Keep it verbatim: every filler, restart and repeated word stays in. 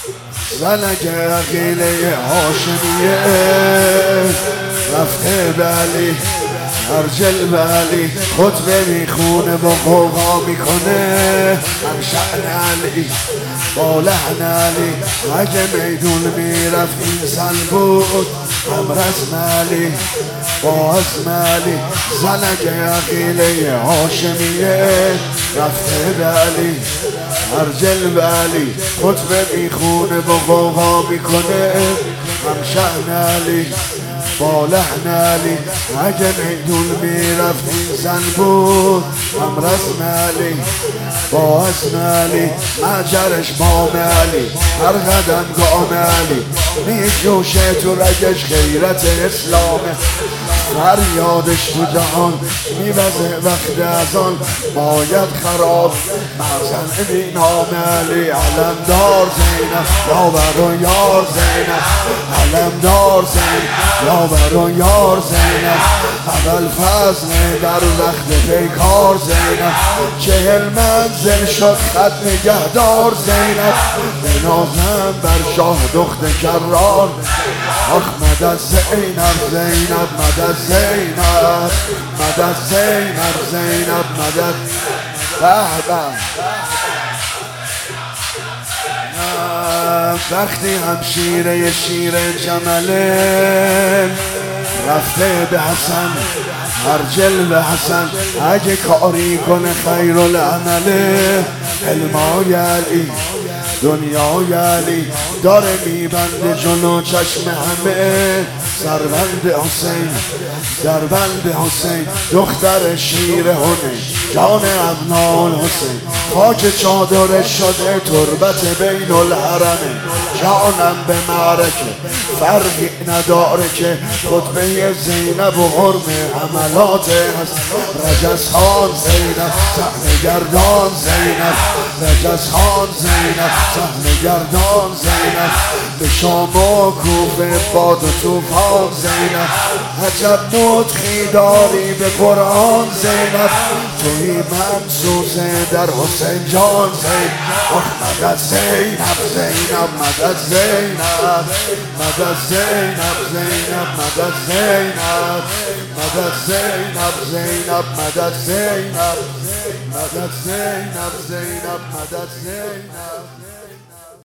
زنگ عقیله هاشمیه رفته به علی ارجل به علی خطبه میخونه با قوقا میکنه هم شأن علی با لحن علی اگه میدون میرفت این زن بود هم رزم علی با عزم علی زنگ عقیله هاشمیه رفته به علی ارجل به علی خطبه میخونه با قوقا میکنه هم شأن علی با لحن علی اگه میدون میرفت این زن بود هم رسم علی با عزم علی مجرش مام علی هر قدم گام علی میجوشه تو رگش غیرت اسلامه فریادش تو جهان میوزه وقت از آن باید خراب مغزن بی نام علی علمدار زینب یاور و یار زینب علمدار زینب یاور و یار زینب اول فضل در وقت پیکار زینب چهل منزل شد خط نگهدار زینب بنازم بر شاه دخت کرار آخ مدد زینب زینب مدد زینب مدد زینب زینب مدد به به وقتی همشیره شیر جمله رفته به حسن ارجل به حسن اگه کاری کنه خیر العمله حلمای علی دنیای علی داره میبنده جلو چشم همه سربند حسین سربند حسین دختر شیر هنه جان ابنال حسین خاک چادرش شده تربت بین الحرمه جانم به معرکه فرقی نداره که خطبه زینب و حرم حملات هست رجزخان زینب صحن گردان زینب رجزخان زینب صحن گردان زینب به شام و کوفه باد و طوفان زینب عجب نطقی داری به قرآن زینب توی ممسوسه در حسین جان زینب آخ مدد زینب زینب مدد زینب مدد زینب زینب مدد زینب مدد زینب زینب مدد زینب مدد زینب زینب مدد زینب